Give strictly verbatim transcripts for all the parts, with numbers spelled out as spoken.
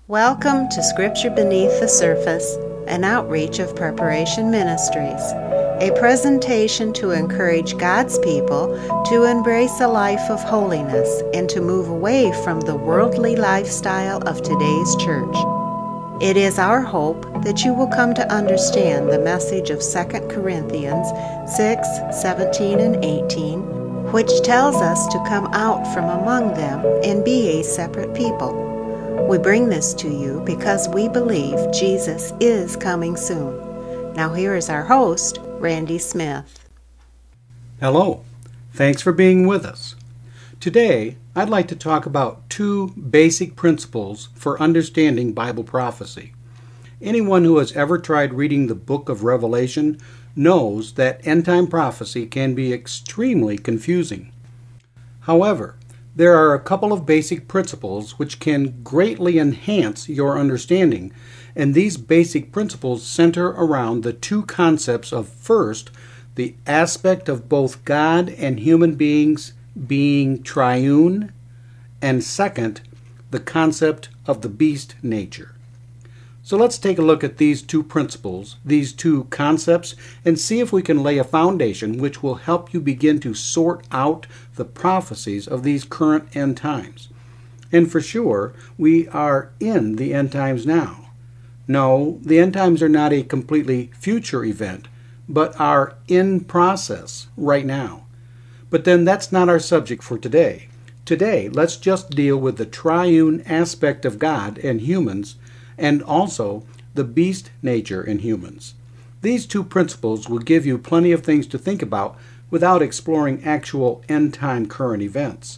Welcome to Scripture Beneath the Surface, an outreach of Preparation Ministries, a presentation to encourage God's people to embrace a life of holiness and to move away from the worldly lifestyle of today's church. It is our hope that you will come to understand the message of Second Corinthians six, seventeen, and eighteen, which tells us to come out from among them and be a separate people. We bring this to you because we believe Jesus is coming soon. Now here is our host, Randy Smith. Hello. Thanks for being with us. Today, I'd like to talk about two basic principles for understanding Bible prophecy. Anyone who has ever tried reading the book of Revelation knows that end-time prophecy can be extremely confusing. However, there are a couple of basic principles which can greatly enhance your understanding, and these basic principles center around the two concepts of, first, the aspect of both God and human beings being triune, and second, the concept of the beast nature. So let's take a look at these two principles, these two concepts, and see if we can lay a foundation which will help you begin to sort out the prophecies of these current end times. And for sure, we are in the end times now. No, the end times are not a completely future event, but are in process right now. But then that's not our subject for today. Today, let's just deal with the triune aspect of God and humans, and also the beast nature in humans. These two principles will give you plenty of things to think about without exploring actual end-time current events.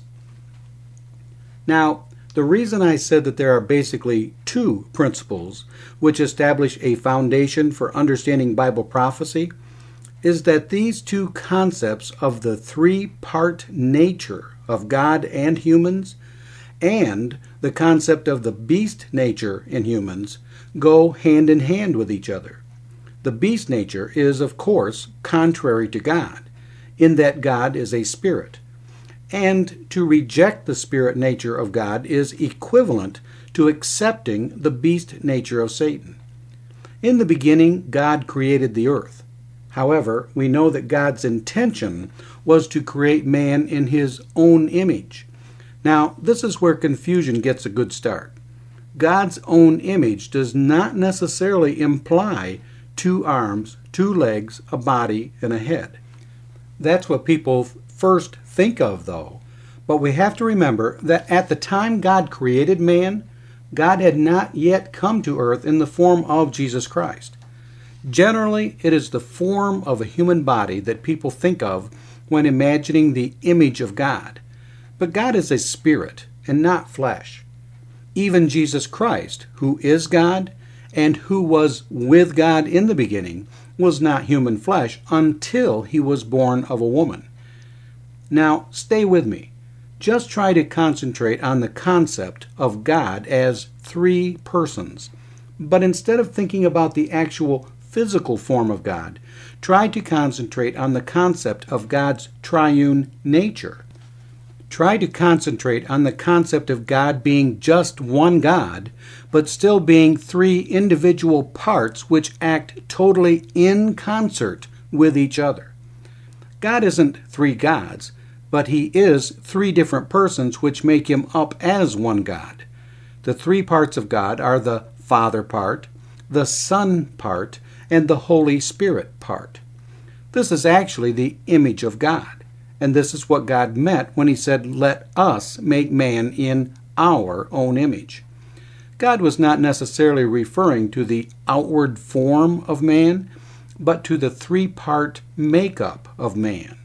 Now, the reason I said that there are basically two principles which establish a foundation for understanding Bible prophecy is that these two concepts of the three-part nature of God and humans and the concept of the beast nature in humans go hand in hand with each other. The beast nature is, of course, contrary to God, in that God is a spirit. And to reject the spirit nature of God is equivalent to accepting the beast nature of Satan. In the beginning, God created the earth. However, we know that God's intention was to create man in his own image. Now, this is where confusion gets a good start. God's own image does not necessarily imply two arms, two legs, a body, and a head. That's what people first think of, though. But we have to remember that at the time God created man, God had not yet come to earth in the form of Jesus Christ. Generally, it is the form of a human body that people think of when imagining the image of God. But God is a spirit and not flesh. Even Jesus Christ, who is God and who was with God in the beginning, was not human flesh until he was born of a woman. Now, stay with me. Just try to concentrate on the concept of God as three persons. But instead of thinking about the actual physical form of God, try to concentrate on the concept of God's triune nature. Try to concentrate on the concept of God being just one God, but still being three individual parts which act totally in concert with each other. God isn't three gods, but he is three different persons which make him up as one God. The three parts of God are the Father part, the Son part, and the Holy Spirit part. This is actually the image of God. And this is what God meant when he said, "Let us make man in our own image." God was not necessarily referring to the outward form of man, but to the three-part makeup of man.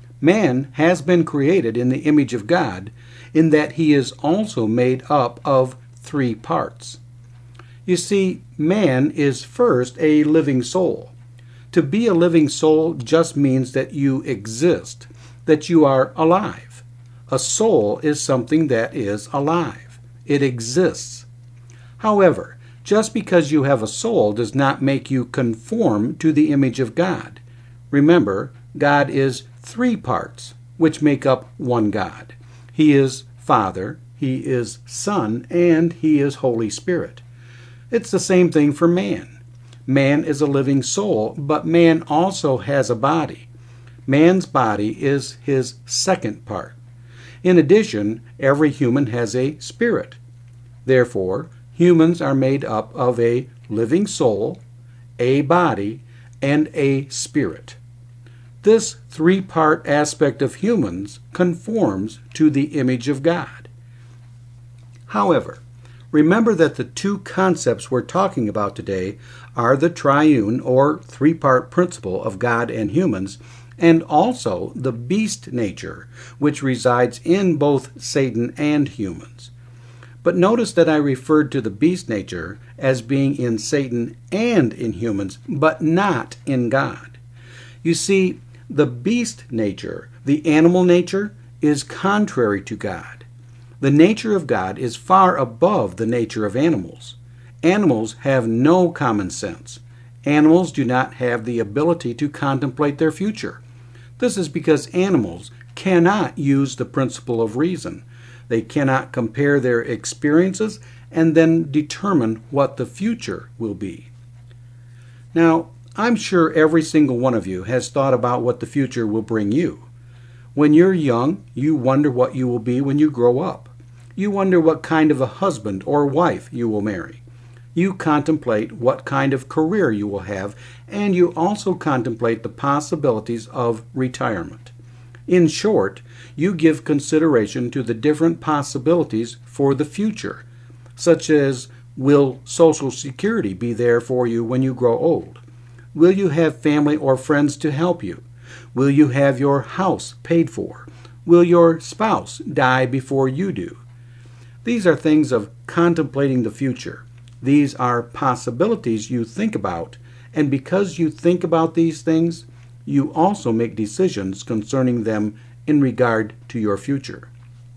Man has been created in the image of God, in that he is also made up of three parts. You see, man is first a living soul. To be a living soul just means that you exist, that you are alive. A soul is something that is alive. It exists. However, just because you have a soul does not make you conform to the image of God. Remember, God is three parts, which make up one God. He is Father, He is Son, and He is Holy Spirit. It's the same thing for man. Man is a living soul, but man also has a body. Man's body is his second part. In addition, every human has a spirit. Therefore, humans are made up of a living soul, a body, and a spirit. This three-part aspect of humans conforms to the image of God. However, remember that the two concepts we're talking about today are the triune or three-part principle of God and humans, and also the beast nature, which resides in both Satan and humans. But notice that I referred to the beast nature as being in Satan and in humans, but not in God. You see, the beast nature, the animal nature, is contrary to God. The nature of God is far above the nature of animals. Animals have no common sense. Animals do not have the ability to contemplate their future. This is because animals cannot use the principle of reason. They cannot compare their experiences and then determine what the future will be. Now, I'm sure every single one of you has thought about what the future will bring you. When you're young, you wonder what you will be when you grow up. You wonder what kind of a husband or wife you will marry. You contemplate what kind of career you will have, and you also contemplate the possibilities of retirement. In short, you give consideration to the different possibilities for the future, such as, will Social Security be there for you when you grow old? Will you have family or friends to help you? Will you have your house paid for? Will your spouse die before you do? These are things of contemplating the future. These are possibilities you think about, and because you think about these things, you also make decisions concerning them in regard to your future.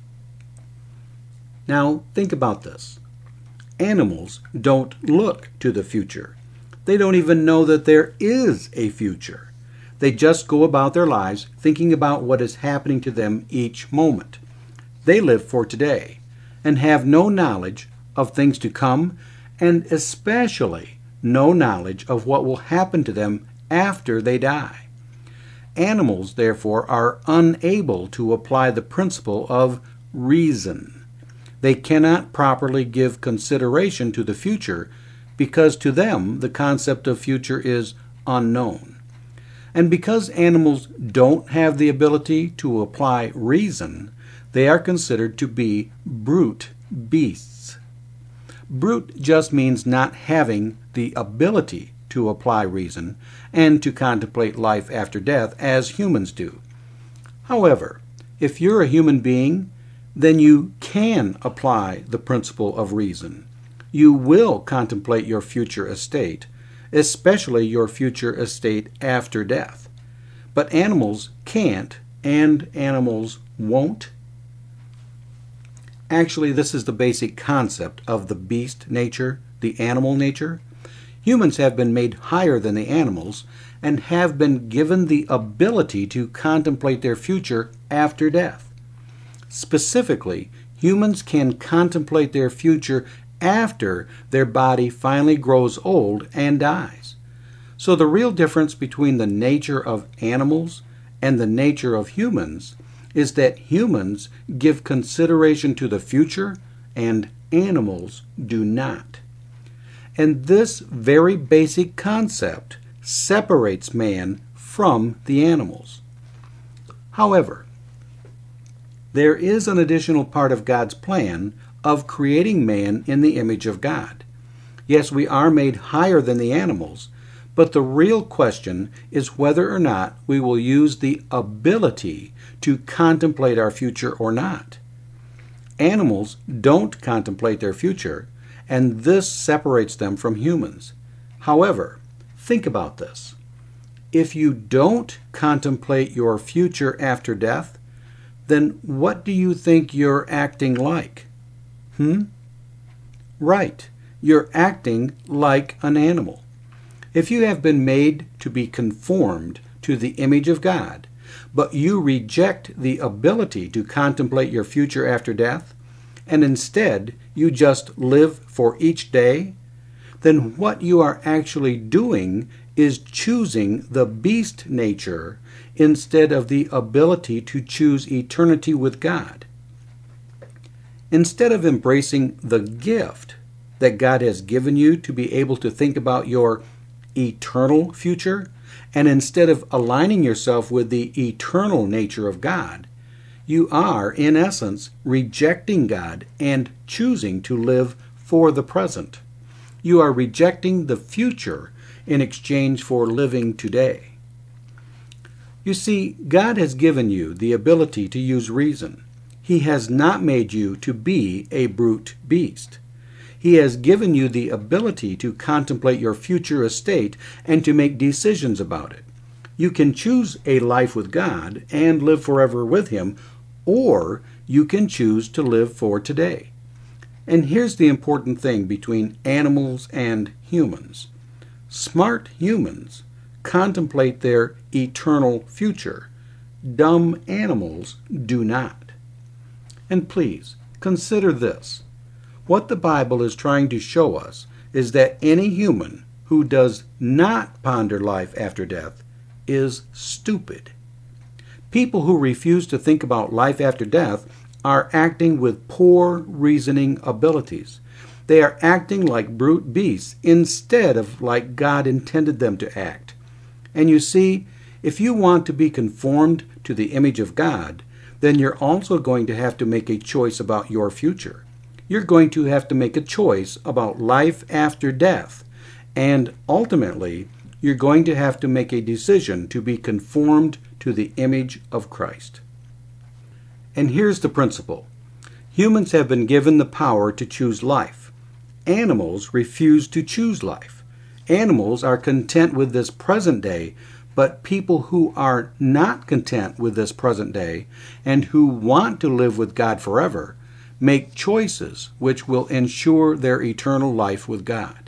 Now, think about this. Animals don't look to the future. They don't even know that there is a future. They just go about their lives thinking about what is happening to them each moment. They live for today and have no knowledge of things to come, and especially no knowledge of what will happen to them after they die. Animals, therefore, are unable to apply the principle of reason. They cannot properly give consideration to the future because to them the concept of future is unknown. And because animals don't have the ability to apply reason, they are considered to be brute beasts. Brute just means not having the ability to apply reason and to contemplate life after death as humans do. However, if you're a human being, then you can apply the principle of reason. You will contemplate your future estate, especially your future estate after death. But animals can't, and animals won't. Actually, this is the basic concept of the beast nature, the animal nature. Humans have been made higher than the animals and have been given the ability to contemplate their future after death. Specifically, humans can contemplate their future after their body finally grows old and dies. So the real difference between the nature of animals and the nature of humans is that humans give consideration to the future and animals do not. And this very basic concept separates man from the animals. However, there is an additional part of God's plan of creating man in the image of God. Yes, we are made higher than the animals, but the real question is whether or not we will use the ability to contemplate our future or not. Animals don't contemplate their future, and this separates them from humans. However, think about this. If you don't contemplate your future after death, then what do you think you're acting like? Hmm? Right, you're acting like an animal. If you have been made to be conformed to the image of God, but you reject the ability to contemplate your future after death, and instead you just live for each day, then what you are actually doing is choosing the beast nature instead of the ability to choose eternity with God. Instead of embracing the gift that God has given you to be able to think about your eternal future, and instead of aligning yourself with the eternal nature of God, you are, in essence, rejecting God and choosing to live for the present. You are rejecting the future in exchange for living today. You see, God has given you the ability to use reason. He has not made you to be a brute beast. He has given you the ability to contemplate your future estate and to make decisions about it. You can choose a life with God and live forever with Him, or you can choose to live for today. And here's the important thing between animals and humans. Smart humans contemplate their eternal future. Dumb animals do not. And please, consider this. What the Bible is trying to show us is that any human who does not ponder life after death is stupid. People who refuse to think about life after death are acting with poor reasoning abilities. They are acting like brute beasts instead of like God intended them to act. And you see, if you want to be conformed to the image of God, then you're also going to have to make a choice about your future. You're going to have to make a choice about life after death. And ultimately, you're going to have to make a decision to be conformed to the image of Christ. And here's the principle. Humans have been given the power to choose life. Animals refuse to choose life. Animals are content with this present day, but people who are not content with this present day and who want to live with God forever make choices which will ensure their eternal life with God.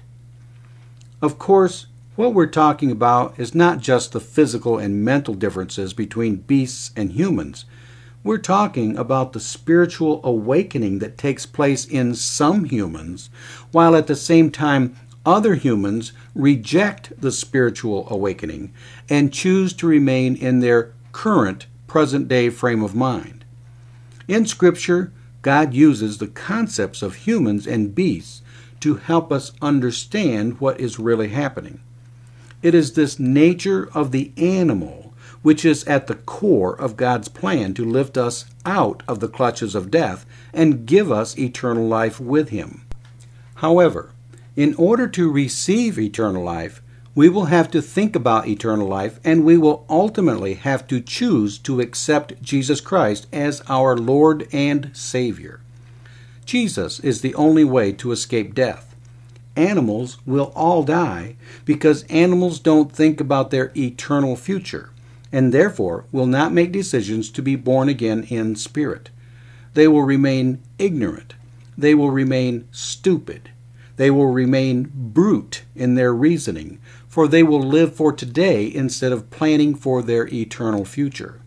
Of course, what we're talking about is not just the physical and mental differences between beasts and humans. We're talking about the spiritual awakening that takes place in some humans, while at the same time other humans reject the spiritual awakening and choose to remain in their current present-day frame of mind. In Scripture, God uses the concepts of humans and beasts to help us understand what is really happening. It is this nature of the animal which is at the core of God's plan to lift us out of the clutches of death and give us eternal life with Him. However, in order to receive eternal life, we will have to think about eternal life, and we will ultimately have to choose to accept Jesus Christ as our Lord and Savior. Jesus is the only way to escape death. Animals will all die because animals don't think about their eternal future, and therefore will not make decisions to be born again in spirit. They will remain ignorant. They will remain stupid. They will remain brute in their reasoning, for they will live for today instead of planning for their eternal future.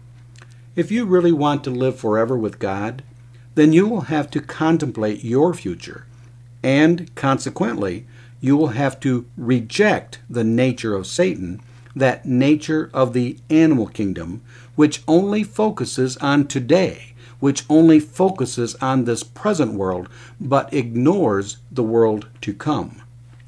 If you really want to live forever with God, then you will have to contemplate your future, and consequently, you will have to reject the nature of Satan, that nature of the animal kingdom, which only focuses on today, which only focuses on this present world, but ignores the world to come.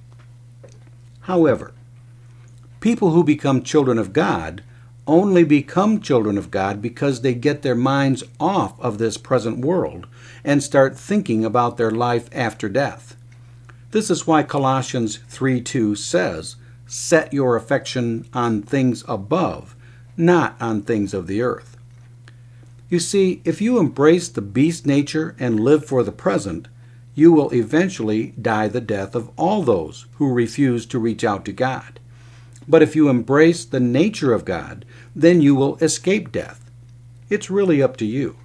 However, people who become children of God only become children of God because they get their minds off of this present world and start thinking about their life after death. This is why Colossians three two says, "Set your affection on things above, not on things of the earth." You see, if you embrace the beast nature and live for the present, you will eventually die the death of all those who refuse to reach out to God. But if you embrace the nature of God, then you will escape death. It's really up to you.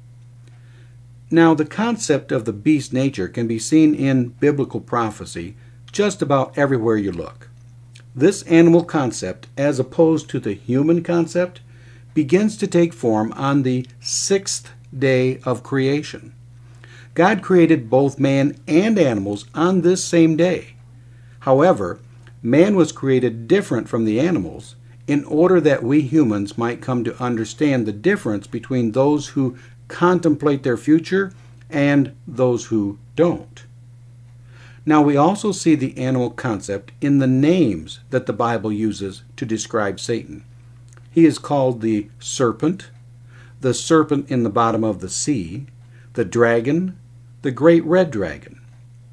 Now, the concept of the beast nature can be seen in biblical prophecy just about everywhere you look. This animal concept, as opposed to the human concept, begins to take form on the sixth day of creation. God created both man and animals on this same day. However, man was created different from the animals in order that we humans might come to understand the difference between those who contemplate their future and those who don't. Now, we also see the animal concept in the names that the Bible uses to describe Satan. He is called the serpent, the serpent in the bottom of the sea, the dragon, the great red dragon.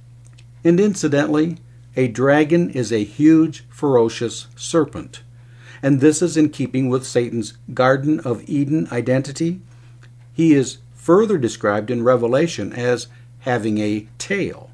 And incidentally, a dragon is a huge, ferocious serpent. And this is in keeping with Satan's Garden of Eden identity. He is further described in Revelation as having a tail.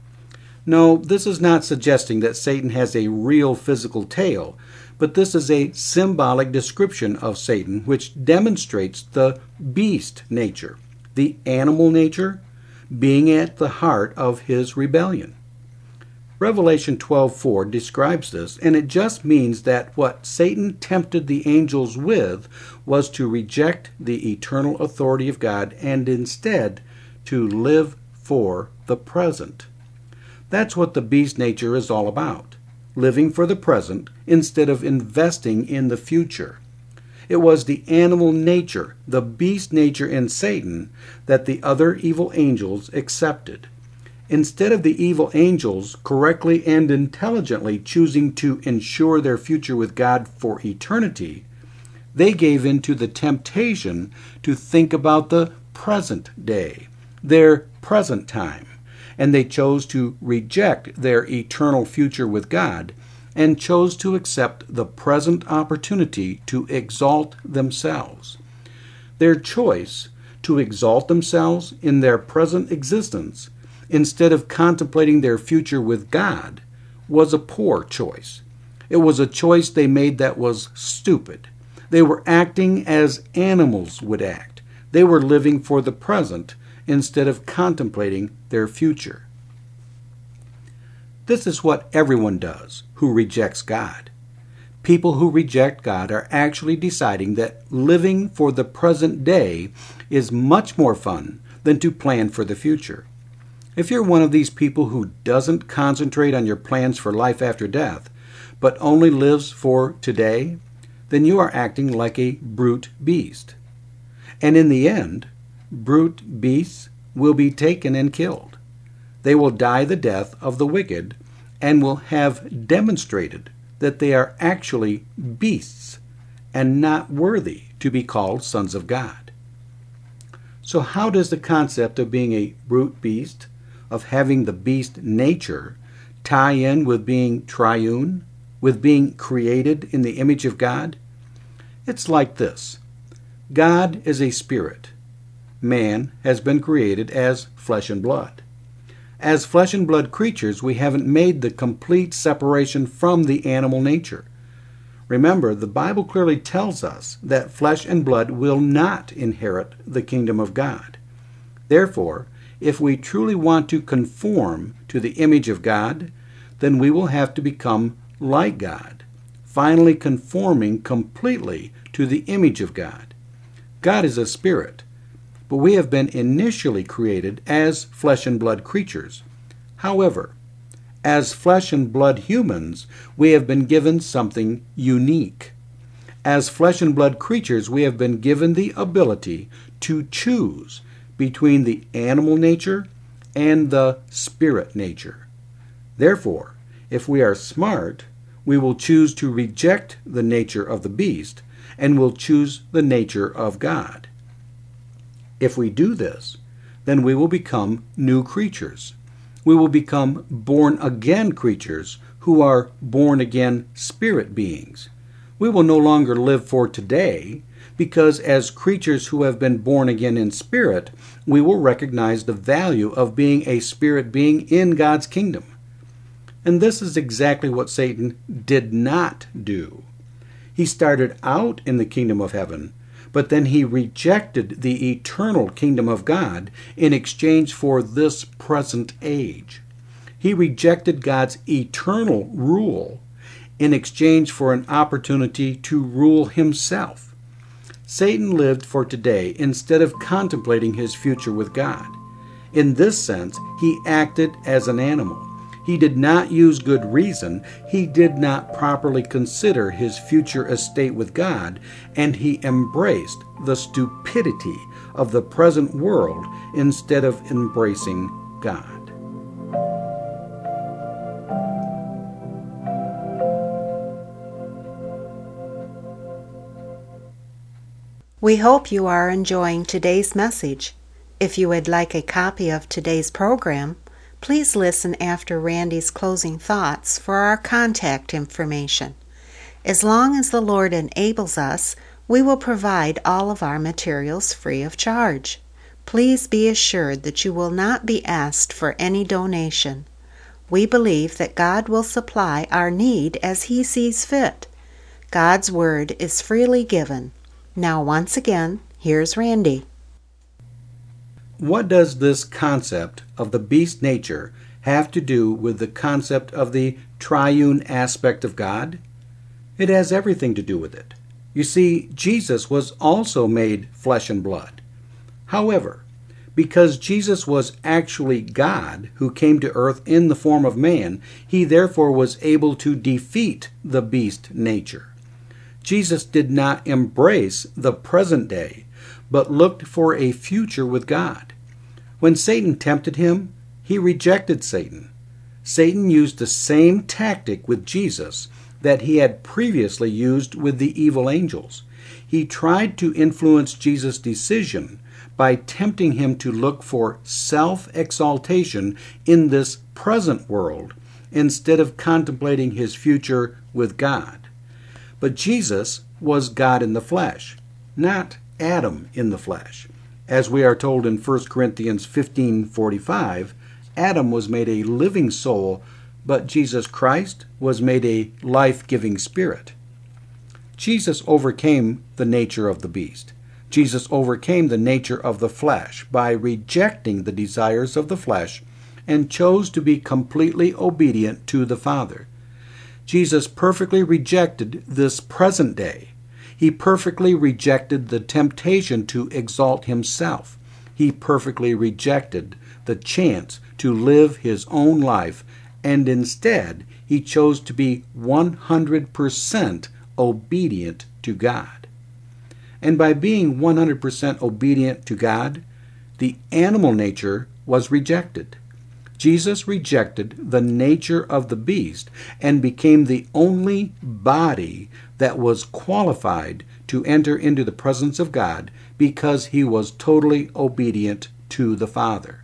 No, this is not suggesting that Satan has a real physical tail, but this is a symbolic description of Satan which demonstrates the beast nature, the animal nature, being at the heart of his rebellion. Revelation twelve four describes this, and it just means that what Satan tempted the angels with was to reject the eternal authority of God and instead to live for the present. That's what the beast nature is all about, living for the present instead of investing in the future. It was the animal nature, the beast nature in Satan, that the other evil angels accepted. Instead of the evil angels correctly and intelligently choosing to ensure their future with God for eternity, they gave in to the temptation to think about the present day, their present time, and they chose to reject their eternal future with God and chose to accept the present opportunity to exalt themselves. Their choice to exalt themselves in their present existence instead of contemplating their future with God was a poor choice. It was a choice they made that was stupid. They were acting as animals would act. They were living for the present instead of contemplating their future. This is what everyone does who rejects God. People who reject God are actually deciding that living for the present day is much more fun than to plan for the future. If you're one of these people who doesn't concentrate on your plans for life after death, but only lives for today, then you are acting like a brute beast. And in the end, brute beasts will be taken and killed. They will die the death of the wicked and will have demonstrated that they are actually beasts and not worthy to be called sons of God. So how does the concept of being a brute beast, of having the beast nature, tie in with being triune, with being created in the image of God? It's like this. God is a spirit. Man has been created as flesh and blood. As flesh and blood creatures, we haven't made the complete separation from the animal nature. Remember, the Bible clearly tells us that flesh and blood will not inherit the kingdom of God. Therefore, if we truly want to conform to the image of God, then we will have to become like God, finally conforming completely to the image of God. God is a spirit, but we have been initially created as flesh and blood creatures. However, as flesh and blood humans, we have been given something unique. As flesh and blood creatures, we have been given the ability to choose between the animal nature and the spirit nature. Therefore, if we are smart, we will choose to reject the nature of the beast and will choose the nature of God. If we do this, then we will become new creatures. We will become born-again creatures who are born-again spirit beings. We will no longer live for today, because as creatures who have been born again in spirit, we will recognize the value of being a spirit being in God's kingdom. And this is exactly what Satan did not do. He started out in the kingdom of heaven, but then he rejected the eternal kingdom of God in exchange for this present age. He rejected God's eternal rule in exchange for an opportunity to rule himself. Satan lived for today instead of contemplating his future with God. In this sense, he acted as an animal. He did not use good reason, he did not properly consider his future estate with God, and he embraced the stupidity of the present world instead of embracing God. We hope you are enjoying today's message. If you would like a copy of today's program, please listen after Randy's closing thoughts for our contact information. As long as the Lord enables us, we will provide all of our materials free of charge. Please be assured that you will not be asked for any donation. We believe that God will supply our need as He sees fit. God's Word is freely given. Now, once again, here's Randy. What does this concept of the beast nature have to do with the concept of the triune aspect of God? It has everything to do with it. You see, Jesus was also made flesh and blood. However, because Jesus was actually God who came to earth in the form of man, he therefore was able to defeat the beast nature. Jesus did not embrace the present day, but looked for a future with God. When Satan tempted him, he rejected Satan. Satan used the same tactic with Jesus that he had previously used with the evil angels. He tried to influence Jesus' decision by tempting him to look for self-exaltation in this present world instead of contemplating his future with God. But Jesus was God in the flesh, not Adam in the flesh. As we are told in First Corinthians fifteen forty-five, Adam was made a living soul, but Jesus Christ was made a life-giving spirit. Jesus overcame the nature of the beast. Jesus overcame the nature of the flesh by rejecting the desires of the flesh and chose to be completely obedient to the Father. Jesus perfectly rejected this present day. He perfectly rejected the temptation to exalt himself. He perfectly rejected the chance to live his own life, and instead he chose to be one hundred percent obedient to God. And by being one hundred percent obedient to God, the animal nature was rejected. Jesus rejected the nature of the beast and became the only body that was qualified to enter into the presence of God because he was totally obedient to the Father.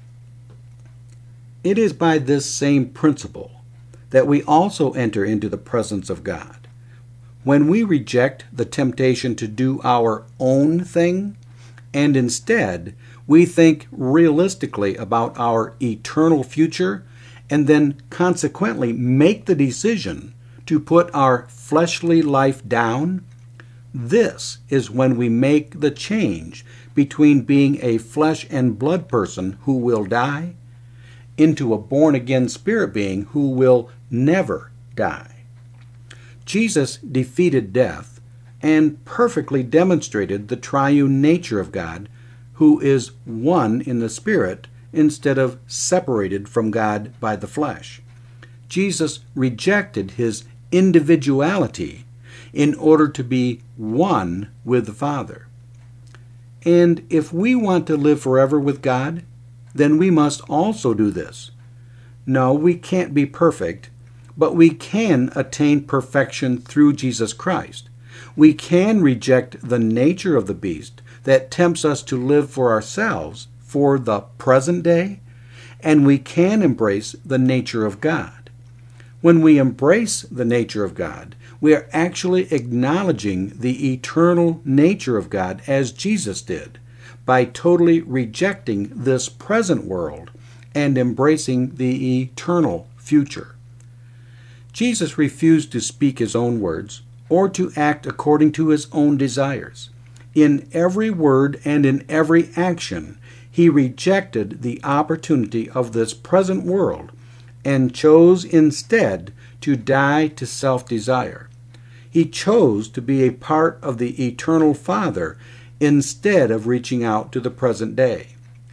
It is by this same principle that we also enter into the presence of God. When we reject the temptation to do our own thing, and instead we think realistically about our eternal future, and then consequently make the decision to put our fleshly life down, this is when we make the change between being a flesh and blood person who will die into a born-again spirit being who will never die. Jesus defeated death and perfectly demonstrated the triune nature of God, who is one in the Spirit instead of separated from God by the flesh. Jesus rejected his individuality in order to be one with the Father. And if we want to live forever with God, then we must also do this. No, we can't be perfect, but we can attain perfection through Jesus Christ. We can reject the nature of the beast that tempts us to live for ourselves for the present day, and we can embrace the nature of God. When we embrace the nature of God, we are actually acknowledging the eternal nature of God as Jesus did, by totally rejecting this present world and embracing the eternal future. Jesus refused to speak his own words or to act according to his own desires. In every word and in every action, he rejected the opportunity of this present world and chose instead to die to self-desire. He chose to be a part of the eternal Father instead of reaching out to the present day.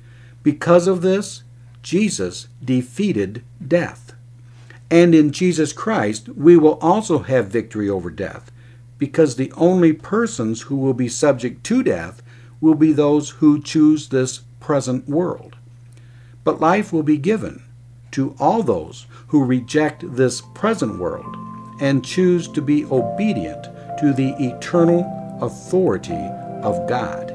Because of this, Jesus defeated death. And in Jesus Christ, we will also have victory over death, because the only persons who will be subject to death will be those who choose this present world. But life will be given to all those who reject this present world and choose to be obedient to the eternal authority of God.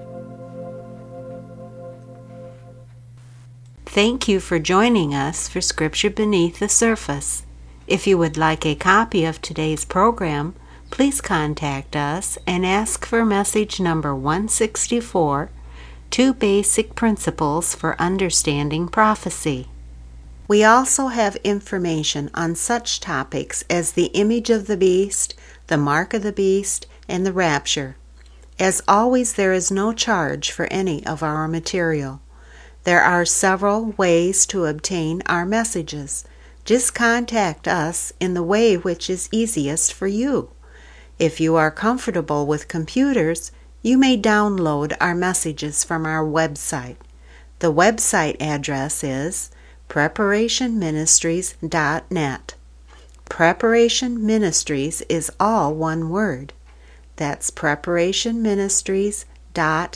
Thank you for joining us for Scripture Beneath the Surface. If you would like a copy of today's program, please contact us and ask for message number one sixty-four, Two Basic Principles for Understanding Prophecy. We also have information on such topics as the image of the beast, the mark of the beast, and the rapture. As always, there is no charge for any of our material. There are several ways to obtain our messages. Just contact us in the way which is easiest for you. If you are comfortable with computers, you may download our messages from our website. The website address is preparation ministries dot net. Preparation Ministries is all one word. That's preparation ministries dot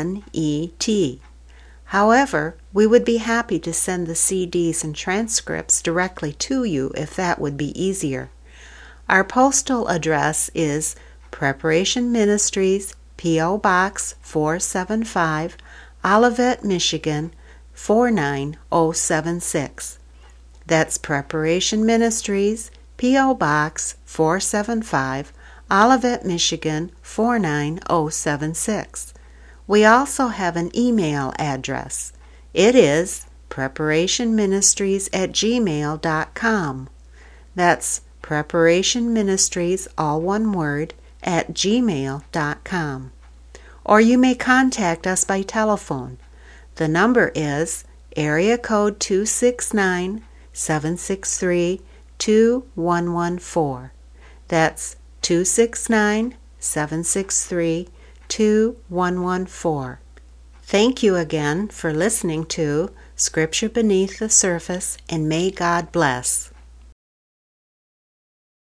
net. However, we would be happy to send the C Ds and transcripts directly to you if that would be easier. Our postal address is Preparation Ministries, P O Box four seventy-five, Olivet, Michigan four nine zero seven six. That's Preparation Ministries, P O Box four seventy-five, Olivet, Michigan four nine zero seven six. We also have an email address. It is preparationministries at gmail dot com. That's Preparation Ministries, all one word, at gmail dot com. Or you may contact us by telephone. The number is area code two six nine, seven six three, two one one four. That's two six nine, seven six three, two one one four. Thank you again for listening to Scripture Beneath the Surface, and may God bless.